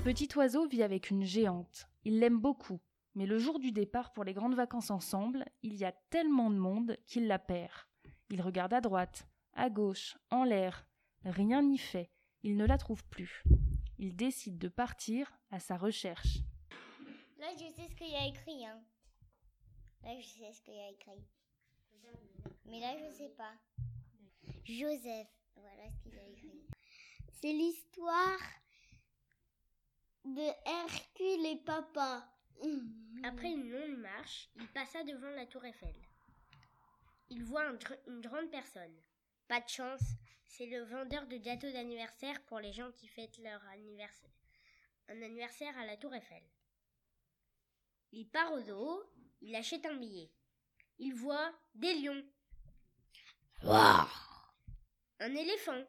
Petit Oiseau vit avec une géante. Il l'aime beaucoup, mais le jour du départ pour les grandes vacances ensemble, il y a tellement de monde qu'il la perd. Il regarde à droite, à gauche, en l'air. Rien n'y fait. Il ne la trouve plus. Il décide de partir à sa recherche. Là, je sais ce qu'il y a écrit, hein. Là, je sais ce qu'il y a écrit. Mais là, je sais pas. Joseph. Voilà ce qu'il y a écrit. C'est l'histoire de Hercule et Papa. Après une longue marche, il passa devant la tour Eiffel. Il voit une grande personne. Pas de chance, c'est le vendeur de gâteaux d'anniversaire pour les gens qui fêtent leur anniversaire. Un anniversaire à la tour Eiffel. Il part au zoo, il achète un billet. Il voit des lions. Wow. Un éléphant.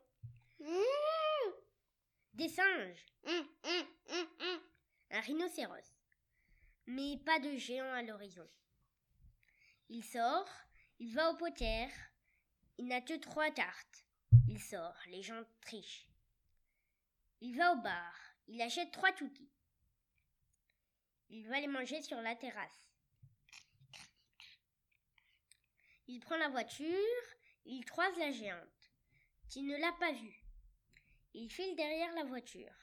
Des singes. Un rhinocéros. Mais pas de géant à l'horizon. Il sort, il va au poker. Il n'a que 3 cartes. Il sort, les gens trichent. Il va au bar, il achète 3 cookies. Il va les manger sur la terrasse. Il prend la voiture, il croise la géante, qui ne l'a pas vue. Il file derrière la voiture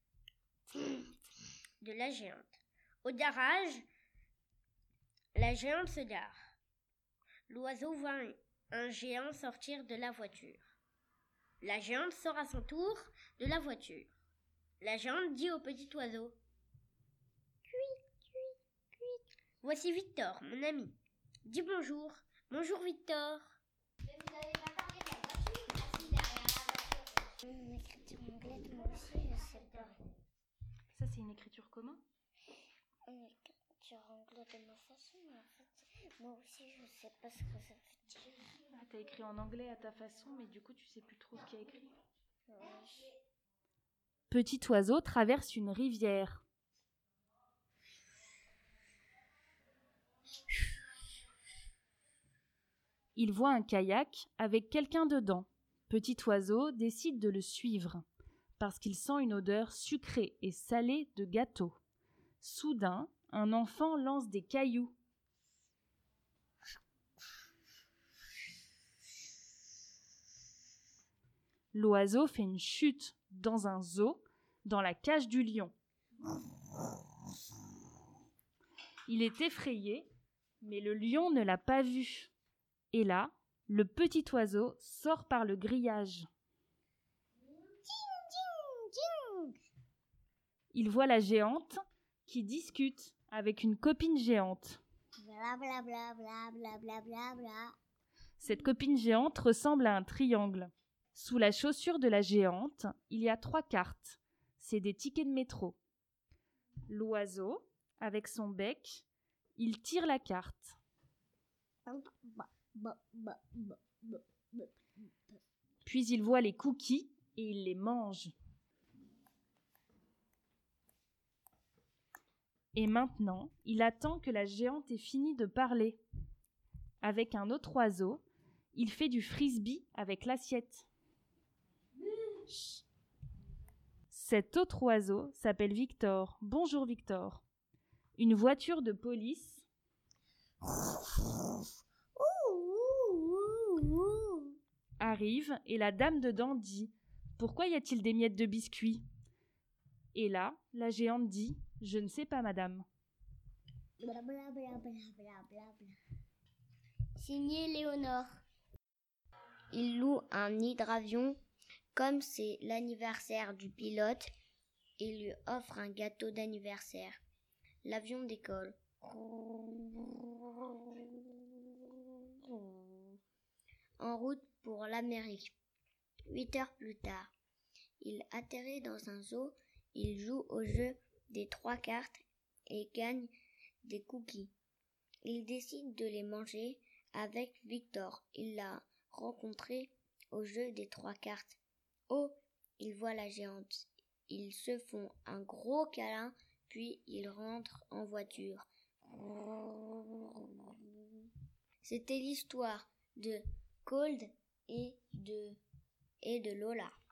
de la géante. Au garage, la géante se gare. L'oiseau voit un géant sortir de la voiture. La géante sort à son tour de la voiture. La géante dit au petit oiseau: Voici Victor, mon ami. Dis bonjour. Bonjour Victor. Mais vous n'avez pas parlé de la voiture, assis derrière la voiture. Une écriture anglaise, moi aussi, je sais pas. Ça, c'est une écriture comment ? Une écriture anglaise de ma façon, mais en fait, moi aussi, je sais pas ce que ça veut dire. Ah, t'as écrit en anglais à ta façon, mais du coup, tu sais plus trop ce qu'il y a écrit. Petit Oiseau traverse une rivière. Il voit un kayak avec quelqu'un dedans. Petit Oiseau décide de le suivre parce qu'il sent une odeur sucrée et salée de gâteau. Soudain, un enfant lance des cailloux. L'oiseau fait une chute dans un zoo, dans la cage du lion. Il est effrayé, mais le lion ne l'a pas vu. Et là, le petit oiseau sort par le grillage. Il voit la géante qui discute avec une copine géante. Blablabla, blablabla. Cette copine géante ressemble à un triangle. Sous la chaussure de la géante, il y a 3 cartes. C'est des tickets de métro. L'oiseau, avec son bec, il tire la carte. Puis il voit les cookies et il les mange. Et maintenant, il attend que la géante ait fini de parler. Avec un autre oiseau, il fait du frisbee avec l'assiette. Cet autre oiseau s'appelle Victor. Bonjour Victor. Une voiture de police arrive et la dame dedans dit « Pourquoi y a-t-il des miettes de biscuits ?» Et là, la géante dit « Je ne sais pas, madame. » Signé Léonore. Il loue un hydravion. Comme c'est l'anniversaire du pilote, il lui offre un gâteau d'anniversaire. L'avion décolle. En route pour l'Amérique. 8 heures plus tard, il atterrit dans un zoo. Il joue au jeu des 3 cartes et gagne des cookies. Il décide de les manger avec Victor. Il l'a rencontré au jeu des 3 cartes. Oh, il voit la géante. Ils se font un gros câlin, puis ils rentrent en voiture. C'était l'histoire de Cold et de Lola.